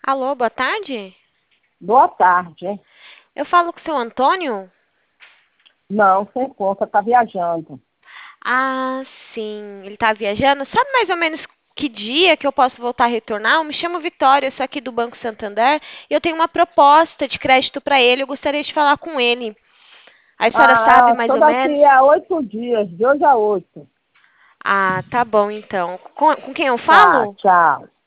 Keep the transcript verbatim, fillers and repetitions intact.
Alô, boa tarde? Boa tarde. Eu falo com o seu Antônio? Não, sem conta, tá viajando. Ah, sim, ele tá viajando. Sabe mais ou menos que dia que eu posso voltar a retornar? Eu me chamo Vitória, eu sou aqui do Banco Santander e eu tenho uma proposta de crédito para ele. Eu gostaria de falar com ele. A senhora sabe Ah, mais só ou menos? daqui a oito dias, de hoje a oito. Ah, tá bom então. Com, com quem eu Tá, falo? tchau.